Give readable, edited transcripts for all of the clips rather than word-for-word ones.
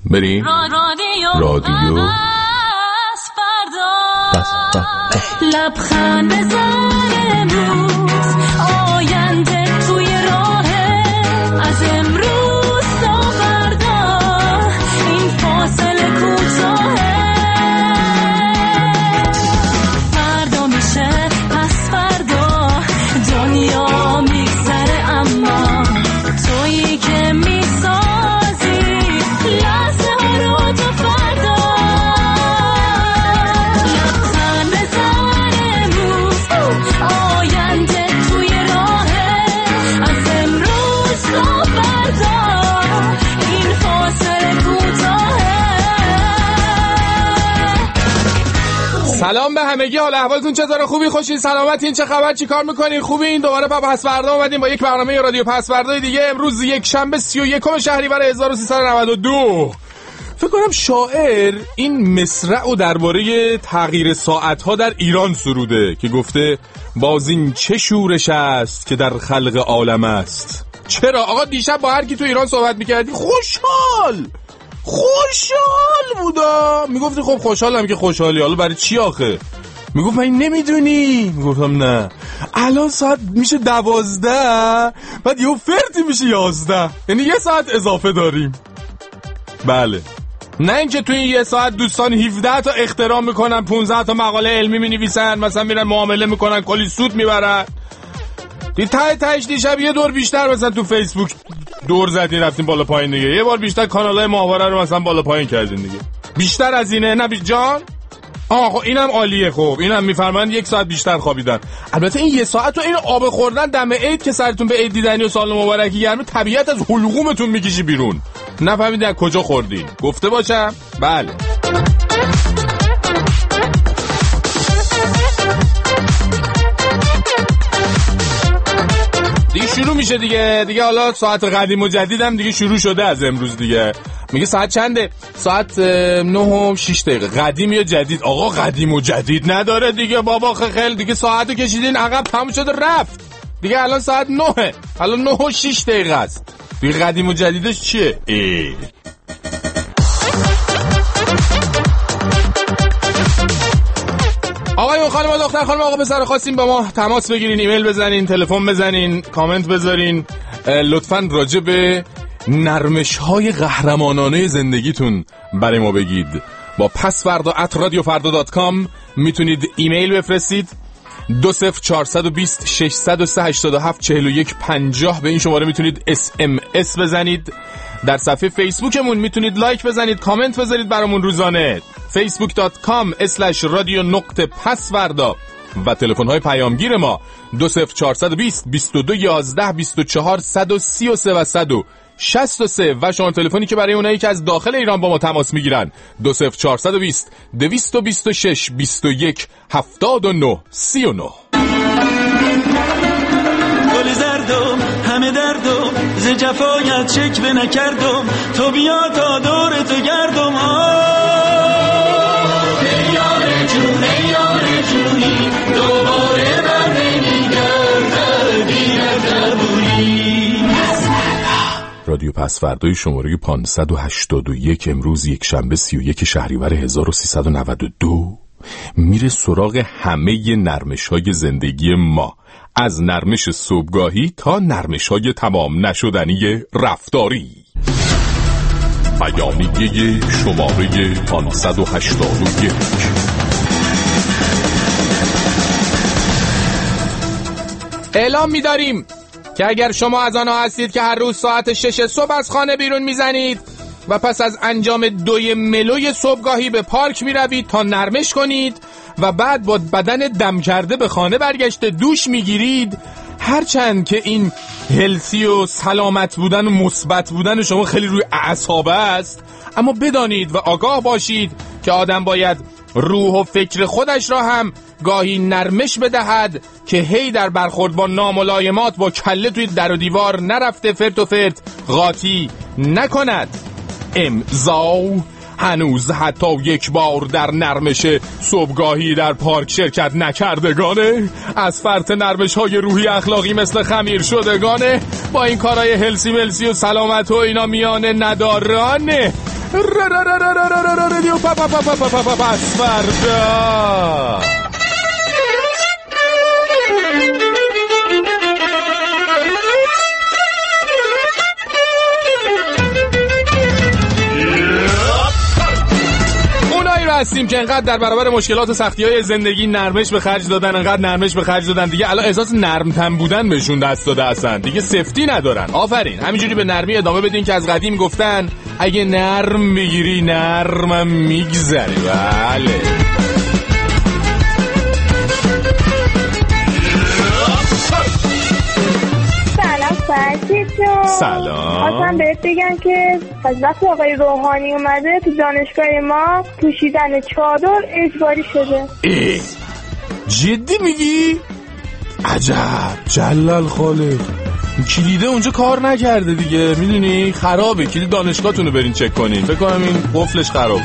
بریم رادیو لبخند بزن امروز آینده توی راهه از امروز تا فردا این فاصله کوتاهه فردا میشه پس فردا دنیا میگذره اما تویی که میسازی لحظه ها رو تا فردا لبخند بزن امروز آینده توی راهه از امروز تا فردا این فاصله کوتاهه. سلام به همگی، حال احوالتون چطوره؟ خوبی؟ خوشین؟ سلامتین؟ چه خبر؟ چی کار میکنین؟ خوبین؟ دوباره پس فردا اومدیم با یک برنامه رادیو پس فردا دیگه. امروز یک شنبه 31 شهریور 1392. فکر کنم شاعر این مصرعو درباره تغییر ساعت‌ها در ایران سروده که گفته باز این چه شورش است که در خلق عالم است. چرا آقا دیشب با هر کی تو ایران صحبت میکردی خوشحال بودا، میگفتی خب خوشحالم که خوشحالی، حالا برای چی آخه؟ میگفت من نمیدونی؟ میگفتم نه الان ساعت میشه 12 بعد یهو فرتی میشه 11، یعنی یه ساعت اضافه داریم. بله، نه اینکه توی یه ساعت دوستان 17 تا اختراع میکنن، 15 تا مقاله علمی مینویسن، مثلا میرن معامله میکنن، کلی سود میبرن. تهش دیشب یه دور بیشتر مثلا تو فیسبوک دور زدین رفتین بالا پایین دیگه، یه بار بیشتر کانالای ماهواره رو مثلا بالا پایین کردین دیگه. بیشتر از اینه نه جان؟ خب اینم عالیه. خب اینم میفرمایند یک ساعت بیشتر خوابیدن. البته این یه ساعت و این آب خوردن دم عید که سرتون به عید دیدنی و سال مبارکی گرمه، طبیعت از حلقومتون میکشی بیرون. نفهمیدین از کجا خوردین؟ گفته باشم؟ بله. دیگه شروع میشه دیگه حالا ساعت قدیم و جدیدم دیگه شروع شده از امروز دیگه. میگه ساعت چنده؟ ساعت 9:06. قدیم یا جدید؟ آقا قدیم و جدید نداره دیگه بابا، خیلی دیگه ساعتو کشیدین عقب تموم شده رفت دیگه. الان ساعت 9، الان 9:06 است دیگه. قدیم و جدیدش چیه؟ آقایون، خانم، دختر، خانم، آقا، پسر، خواستین با ما تماس بگیرین، ایمیل بزنین، تلفن بزنین، کامنت بذارین، لطفاً راجع به نرمش‌های قهرمانانه زندگیتون برای ما بگید. با pasfarda@radiofarda.com میتونید ایمیل بفرستید. 20420 603 87 41 50 به این شماره میتونید SMS بزنید. در صفحه فیسبوکمون میتونید لایک بزنید، کامنت بذارید برامون روزانه. facebook.com/radio.pasfarda و تلفن‌های پیامگیر ما 20420 22 11 24 133 و 163 و شماره تلفنی که برای اونایی که از داخل ایران با ما تماس میگیرن 20420 226 21 79 39. گل زردم همه دردم ز جفایت شکوه نکردم، تو بیا تا دور تو گردم. یار جونی دوباره بر نمیگردد رادیو پس فردای شماره 581 امروز یک شنبه 31 شهریور 1392 میره سراغ همه نرمش‌های زندگی ما، از نرمش صبحگاهی تا نرمش‌های تمام نشدنی رفتاری. بیانیه شماره 581. اعلام می‌داریم که اگر شما از آنها هستید که هر روز ساعت 6 صبح از خانه بیرون میزنید و پس از انجام 2 ملوی صبحگاهی به پارک میروید تا نرمش کنید و بعد با بدن دم کرده به خانه برگشته دوش میگیرید، هرچند که این هلسی و سلامت بودن و مثبت بودن شما خیلی روی اعصاب است، اما بدانید و آگاه باشید که آدم باید روح و فکر خودش را هم گاهی نرمش بدهد که هی در برخورد با ناملایمات با کله توی در و دیوار نرفته فرت و فرت قاطی نکند. امضا هنوز حتی یک بار در نرمش صبحگاهی در پارک شرکت نکردگانه، از فرط نرمش های روحی اخلاقی مثل خمیر شدگانه، با این کارهای هلسی ملسی و سلامت و اینا میانه ندارانه. رادیو پسوردا. هستیم که انقدر در برابر مشکلات و سختی‌های زندگی نرمش به خرج دادن، انقدر نرمش به خرج دادن دیگه الان احساس نرم‌تن بودن بهشون دست داده اصلا، دیگه سفتی ندارن. آفرین، همینجوری به نرمی ادامه بدین که از قدیم گفتن اگه نرم بگیری نرمم میگذره. بله سلام. اصلا بهت بگم که از وقتی آقای روحانی اومده تو دانشگاه ما پوشیدن چادر اجباری شده. جدی میگی؟ عجب جلال خالق، کلیده اونجا کار نکرده دیگه، میدونی خرابه، کلید دانشگاهتونو برین چک کنین، فکر کنم این قفلش خرابه.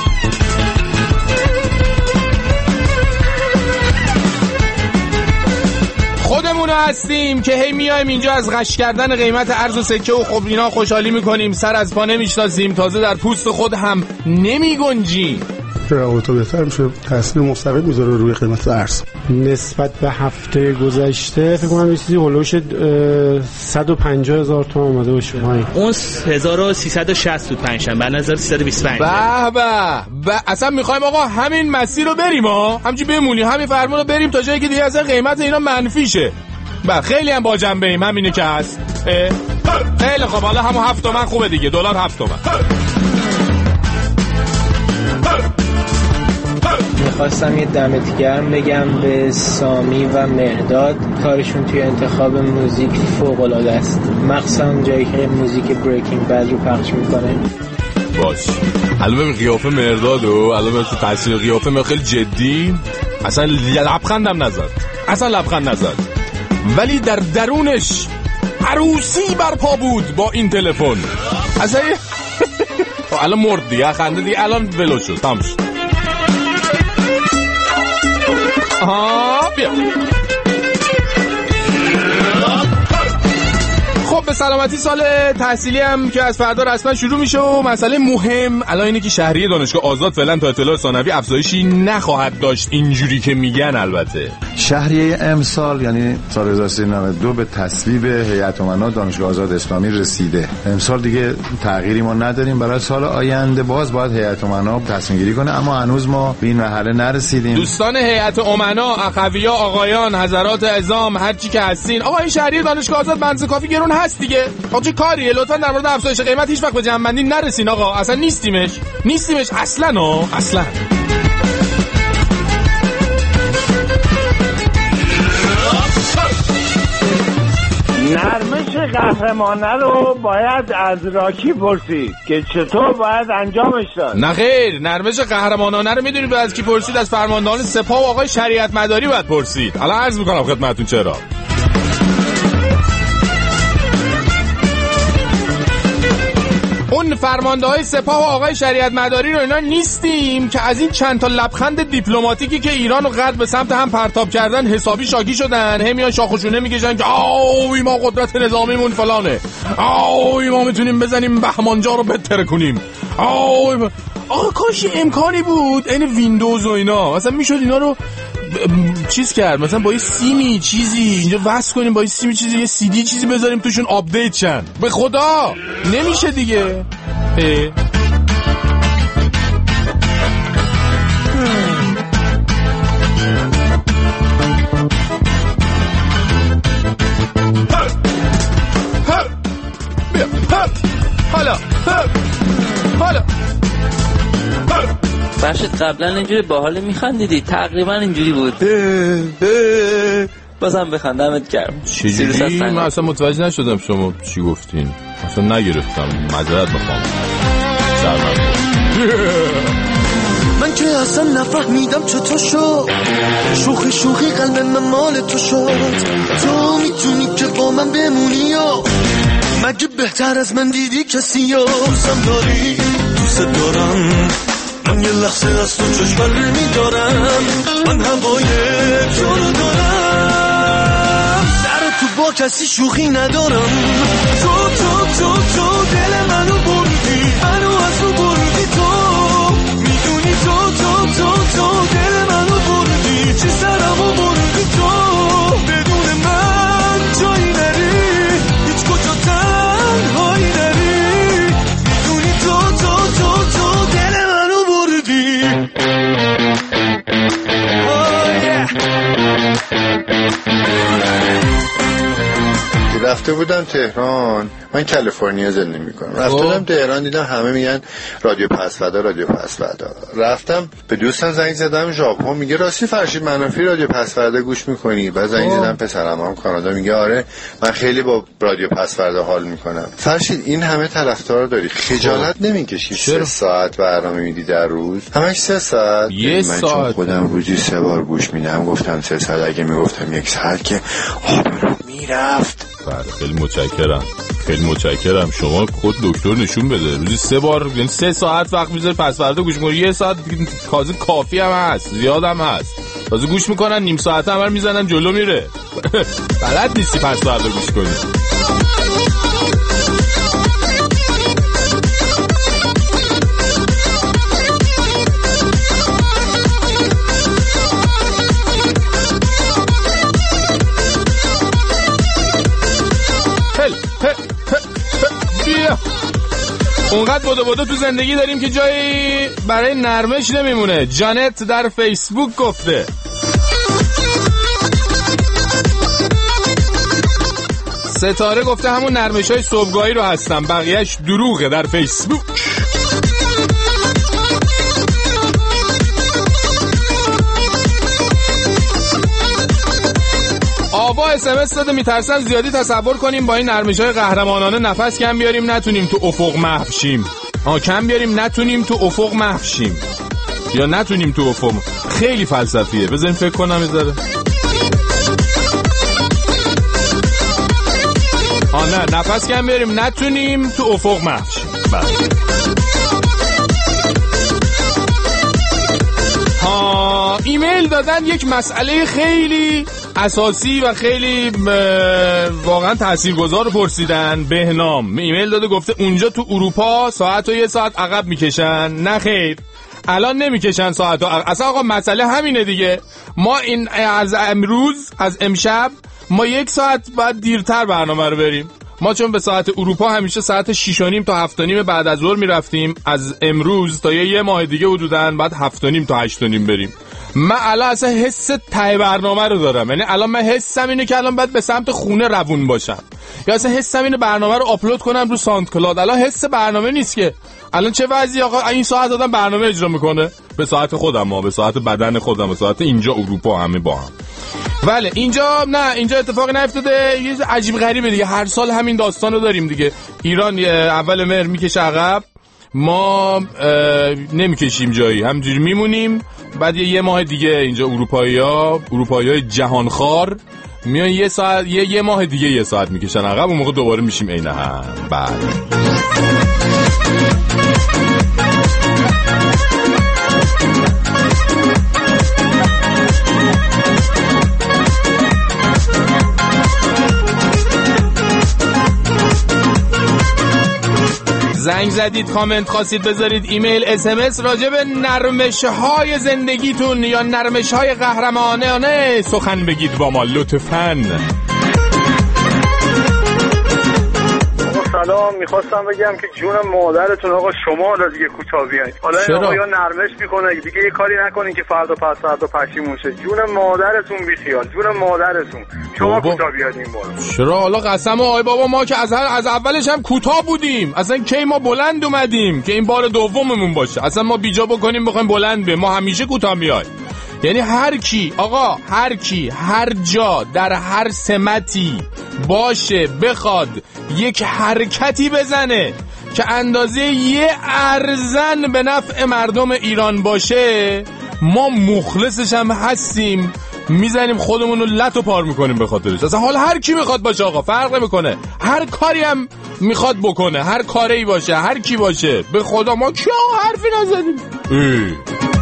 خودمونو هستیم که هی میایم اینجا از غش کردن قیمت ارز و سکه و خب اینا خوشحالی میکنیم، سر از پا نمیشناسیم، تازه در پوست خود هم نمیگنجیم. روابط بهتر میشه، تاثیر مستقیم میذاره روی قیمت ارز. نسبت به هفته گذشته فکر کنم یه چیزی هولوش 150,000 تومان اومده باشه. اون 1360 بود پنجشنبه، الان 1325. به اصلا میخوایم آقا همین مسیر رو بریم ها، همچی بمونیم همین فرمون رو بریم تا جایی که دیگه اصلا قیمت اینا منفی شه. خیلی هم با جنبه ایم، همینه که هست. خیلی خب، حالا همون 7 تومن خوبه دیگه، دلار 7 تومن. میخواستم یه دمت گرم بگم به سامی و مهداد، کارشون توی انتخاب موزیک فوق‌العاده است، مخصوصا جایی که موزیک بریکینگ بد رو پخش میکنه. باش الان ببین قیافه مهدادو، الان ببین تو تصویر قیافه خیلی جدی، اصلا لبخندم نزد، ولی در درونش عروسی برپا بود با این تلفن. اصلا الان مرد دیگه، خنده دیگه الان ولو شد، تمام شد. بیا. خب به سلامتی سال تحصیلی هم که از فردا رسما شروع میشه و مسئله مهم الان اینه که شهریه دانشگاه آزاد فعلا تا اطلاع ثانوی افزایشی نخواهد داشت، اینجوری که میگن. البته شهریه امسال یعنی سال 1392 به تصویب هیئت امنا دانشگاه آزاد اسلامی رسیده. امسال دیگه تغییری ما نداریم، برای سال آینده باید هیئت امنا تصمیم گیری کنه، اما هنوز ما به این مرحله نرسیدیم. دوستان هیئت امنا، اخویا، آقایان، حضرات اعظام، هر چی که هستین، آقا این شهریه دانشگاه آزاد بنز کافی گرون هست دیگه. آقا چه کاریه؟ لطفا در مورد افزایش قیمت هیچ وقت به جنبندی نرسین آقا، اصلا نیستیمش اصلا. نرمش قهرمانه رو باید از راکی پرسید که چطور باید انجامش داد. نه خیر، نرمش قهرمانانه رو میدونید باید از کی پرسید؟ از فرماندهان سپاه و آقای شریعت مداری باید پرسید. الان عرض میکنم خدمتتون چرا. اون فرمانده‌های سپاه و آقای شریعت مداری رو اینا نیستیم که از این چند تا لبخند دیپلماتیکی که ایران و غرب به سمت هم پرتاب کردن حسابی شاکی شدن، همیان شاخوشونه میکشن که آوی ما قدرت نظامیمون فلانه، آوی ما میتونیم بزنیم بهمانجا رو بتره کنیم، آوی آقا کاش امکانی بود این ویندوز و اینا مثلا میشد اینا رو چیز کرد، مثلا با یه سیمی چیزی اینجا وصل کنیم، با یه سیمی چیزی یه سی دی چیزی بذاریم توشون آپدیت شن. به خدا نمیشه دیگه. حالا فرشت قبلا اینجوری باحال میخندیدی، تقریبا اینجوری بود. بازم بخندمت گرم. چجوری؟ من اصلا متوجه نشدم شما چی گفتین، اصلا نگرفتم، معذرت میخوام. من که اصلا نفهمیدم چطور شد، شوخی قلب من مال تو شد. تو میتونی که با من بمونی یا مگه بهتر از من دیدی کسی یا دوستم داری؟ دوست دارم، من یه لحظه از تو چشم نمیدارم، من هوای تو رو دارم، سر تو با کسی شوخی ندارم. تو دل منو بردی، منو از تو بردی. رفته بودم تهران، من کالیفرنیا زندگی میکنم، رفته بودم تهران دیدم همه میگن رادیو پسوردا رادیو پسوردا. رفتم به دوستم زنگ زدم ژاپن، میگه راستی فرشید منافی رادیو پسوردا گوش میکنی؟ بعد زنگ زدم پسرم هم کانادا، میگه آره من خیلی با رادیو پسوردا حال میکنم. فرشید این همه طرفدار داری، خجالت نمیکشی 3 ساعت برنامه میدی در روز؟ همش 3 ساعت. من چون خودم روزی 3 بار گوش میدم گفتم 3 ساعت، اگه میگفتم 1 ساعت که آبرو میرفت. خیلی متشکرم، خیلی متشکرم. شما خود دکتر نشون بده روزی 3 بار، یعنی 3 ساعت وقت میذاری پسوردا گوش میکنی، 1 ساعت کافی هم هست، زیاد هم هست. تازه گوش میکنن نیم ساعت هم میزنن جلو میره. بلد نیستی پسوردا گوش کنی. بیا اونقدر بودو تو زندگی داریم که جایی برای نرمش نمیمونه. جانت در فیسبوک گفته ستاره گفته همون نرمش های صبحگاهی رو هستم، بقیهش دروغه در فیسبوک. آوا اسمس داده میترسم زیادی تصور کنیم با این نرمش‌های قهرمانانه نفس کم بیاریم نتونیم تو افق محو شیم. کم بیاریم نتونیم تو افق محو شیم یا نتونیم تو افق. خیلی فلسفیه، بذاریم فکر کنم بذاره. نه نفس کم بیاریم نتونیم تو افق محو شیم. ایمیل دادن یک مسئله خیلی اساسی و خیلی واقعا تاثیرگذار پرسیدن. بهنام ایمیل داده گفته اونجا تو اروپا ساعت و 1 ساعت عقب میکشن. نه خیر، الان نمیکشن ساعت و عقب. اصلا آقا مسئله همینه دیگه. ما این از امروز، از امشب ما 1 ساعت بعد دیرتر برنامه رو بریم. ما چون به ساعت اروپا همیشه ساعت 6:30 تا 7:30 بعد از ظهر میرفتیم، از امروز تا یه ماه دیگه حدوداً بعد 7:30 تا 8:30 بریم. من الان اصلا حس ته برنامه رو دارم، یعنی الان من حسم اینه که الان باید به سمت خونه روون باشم، یا اصلا حسم اینه برنامه رو آپلود کنم رو ساوند کلاد. الان حس برنامه نیست که الان چه وضعی آقا این ساعت آدم برنامه اجرا میکنه به ساعت خودم، به ساعت بدن خودم، به ساعت اینجا اروپا همه با هم. ولی اینجا نه، اینجا اتفاقی نیفتاده. یه عجیب غریبه دیگه، هر سال همین داستان رو داریم دیگه. ایران اول مهر میکشه عقب، ما نمیکشیم جایی، همجوری میمونیم. بعد یه ماه دیگه اینجا اروپایی‌های جهانخوار میان یه ساعت یه ماه دیگه 1 ساعت میکشن عقب، اون موقع دوباره میشیم عین هم. بعد زنگ زدید، کامنت خواستید بذارید، ایمیل، SMS راجع به نرمش‌های زندگیتون یا نرمش‌های قهرمانانه سخن بگید با ما لطفاً. سلام، میخواستم بگم که جون مادرتون آقا شما را دیگه کوتاه بیاین. حالا این آقا یا نرمش میکنه دیگه، یه کاری نکنین که فردا پس فردا پشیمون شه. جون مادرتون بیخیال، جون مادرتون شما کوتاه بیاین این بار. چرا حالا قسم آی بابا ما که از اولش هم کوتاه بودیم، اصلا کی ما بلند اومدیم که این بار دوممون باشه؟ اصلا ما بیجا بکنیم بخوایم بلند بیم، ما همیشه کوتاه میایم. یعنی هر کی آقا، هر کی هر جا در هر سمتی باشه بخواد یک حرکتی بزنه که اندازه یه ارزن به نفع مردم ایران باشه، ما مخلصش هم هستیم، میزنیم خودمون رو لط و پار میکنیم به خاطرش. اصلا حال هر کی میخواد باشه آقا، فرق نمیکنه، هر کاری هم میخواد بکنه، هر کاری باشه، هر کی باشه، به خدا ما کیا حرفی نزدیم.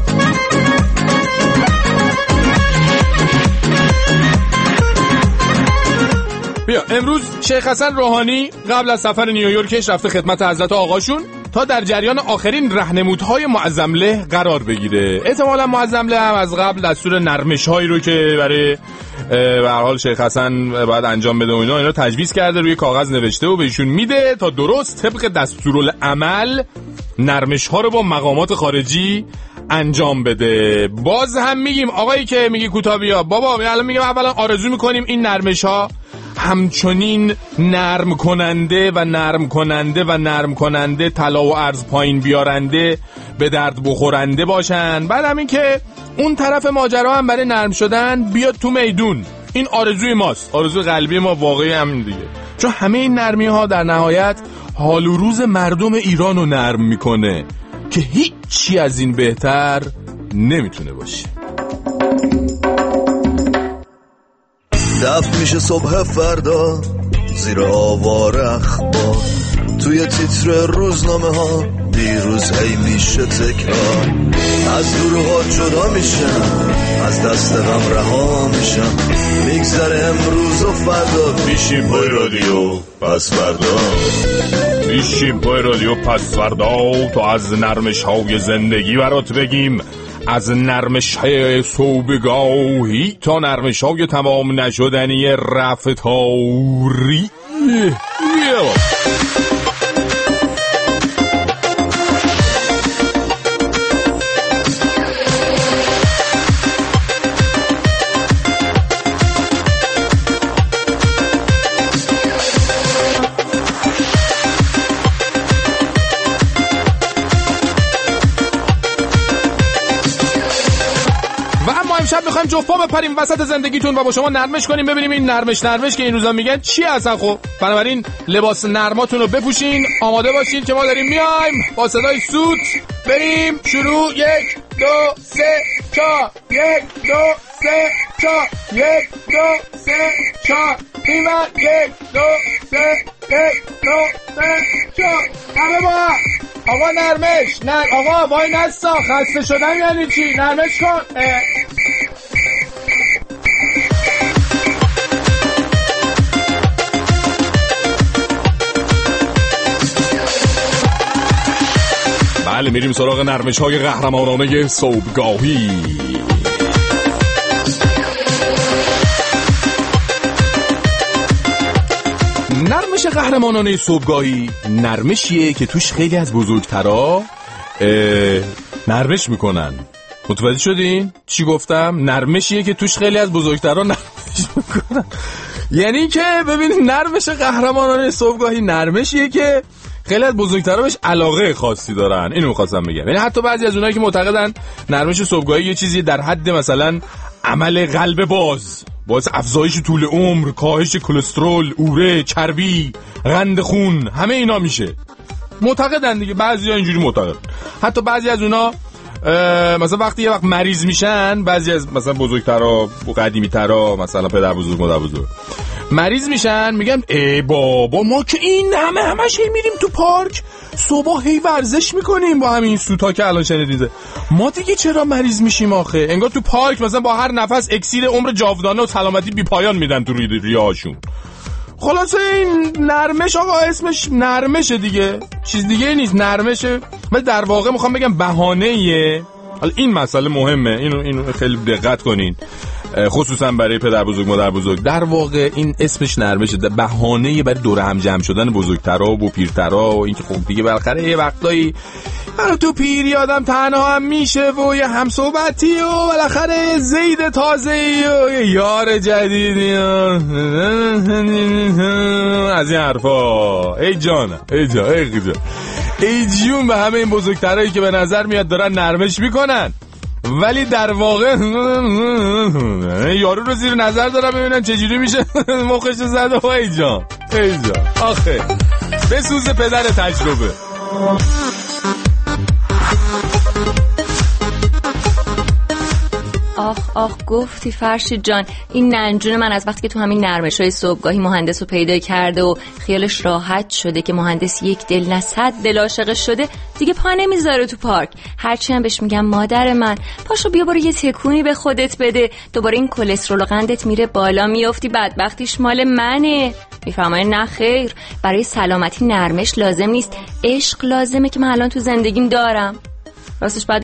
بیا امروز شیخ حسن روحانی قبل از سفر نیویورکش رفته خدمت حضرت آقاشون تا در جریان آخرین راهنمودهای معظمله قرار بگیره. احتمالاً معظمله هم از قبل دستور نرمش‌هایی رو که برای به هر حال شیخ حسن باید انجام بده و اینا تجویز کرده، روی کاغذ نوشته و بهشون میده تا درست طبق دستورالعمل نرمش‌ها رو با مقامات خارجی انجام بده. باز هم میگیم آقایی که میگی کوتاه بیا بابا، الان میگم اولا آرزو میکنیم این نرمش‌ها همچنین نرم کننده و نرم کننده و نرم کننده، طلا و ارز پایین بیارنده، به درد بخورنده باشن. بعد همین که اون طرف ماجرا هم برای نرم شدن بیاد تو میدون. این آرزوی ماست، آرزوی قلبی ما واقعی همین دیگه، چون همه این نرمی ها در نهایت حال و روز مردم ایران رو نرم میکنه که هیچی از این بهتر نمیتونه باشه. دفع میشه صبح فردا زیر آوار اخبار، توی تیتر روزنامه ها دیروز هی میشه تکرار، از دروغات جدا میشم، از دست غم رها میشم، میگذره امروز و فردا، میشیم پای رادیو پس فردا، میشیم پای رادیو پس فردا، تو از نرمش های زندگی برات بگیم، از نرمش های صبحگاهی تا نرمش های تمام نشدنی رفتاری. امشب میخوایم جفت پا بپریم وسط زندگیتون و با شما نرمش کنیم، ببینیم این نرمش که این روزا میگن چی اصلا. خب بنابراین لباس نرماتون رو بپوشین، آماده باشین که ما داریم میایم با صدای سوت. بریم شروع. 1 2 3 4 1 2 3 4 1 2 3 4 این و 1 2 3 1 2 3 4 همه با آقا نرمش. نه آقا وای نستا، خسته شدن یعنی چی؟ نرمش کن. بله میریم سراغ نرمش های قهرمانانه صبحگاهی. نرمش قهرمانانه صبحگاهی نرمشیه که توش خیلی از بزرگترا نرمش میکنن. متوجه شدین؟ چی گفتم؟ نرمشیه که توش خیلی از بزرگترا نرمش میکنن. یعنی که ببین نرمش قهرمانانه صبحگاهی نرمشیه که خیلی از بزرگترا بهش علاقه خاصی دارن. اینو می‌خواستم بگم. یعنی حتی بعضی از اونایی که معتقدن نرمش صبحگاهی یه چیزی در حد مثلا عمل قلب باعث افزایش طول عمر، کاهش کلسترول، اوره، چربی، قند خون، همه اینا میشه. معتقدن دیگه، بعضیا اینجوری معتقدن. حتی بعضی از اونا مثلا وقتی یه وقت مریض میشن، بعضی از مثلا بزرگترا و قدیمی‌ترا، مثلا پدر بزرگ مادر بزرگ مریض میشن، میگن ای بابا ما که این همش میریم تو پارک صبح هی ورزش میکنیم با همین سوتا که الان شنیدید، ما دیگه چرا مریض میشیم آخه؟ انگار تو پارک مثلا با هر نفس اکسیر عمر جاودانه و سلامتی بی پایان میدن تو ریه‌هاشون. خلاصه این نرمش آقا اسمش نرمشه دیگه، چیز دیگه نیست، نرمشه. ولی در واقع میخوام بگم بهانه‌ایه. حالا این مسئله مهمه، اینو خیلی دقت کنین، خصوصا برای پدر بزرگ مادر بزرگ. در واقع این اسمش نرمشه، بهانه‌ای برای دور هم جمع شدن بزرگترا و پیرترا و اینکه خب دیگه بالاخره یه وقتایی تو پیری آدم تنها هم میشه و یه همصحبتی و بالاخره زید تازه‌ای و یه یار جدیدی از این حرفا. ای جانم، ای جون به همه این بزرگترایی که به نظر میاد دارن نرمش میکنن ولی در واقع یارو رو زیر نظر دارم ببینن چجوری میشه مخش زده. و ای جان آخه بسوز پدر تجربه. آخ گفتی فرشید جان، این ننجون من از وقتی که تو همین نرمش‌های صبحگاهی مهندس رو پیدا کرده و خیالش راحت شده که مهندس یک دل نه 100 دل عاشقش شده، دیگه پا نمیذاره تو پارک. هرچی هم بهش میگم مادر من پاشو بیا برو یه تکونی به خودت بده، دوباره این کلسترول و قندت میره بالا، میافتی بدبختیش مال منه. میفهمه نه خیر، برای سلامتی نرمش لازم نیست، عشق لازمه که من الان تو زندگیم دارم. راستش بعد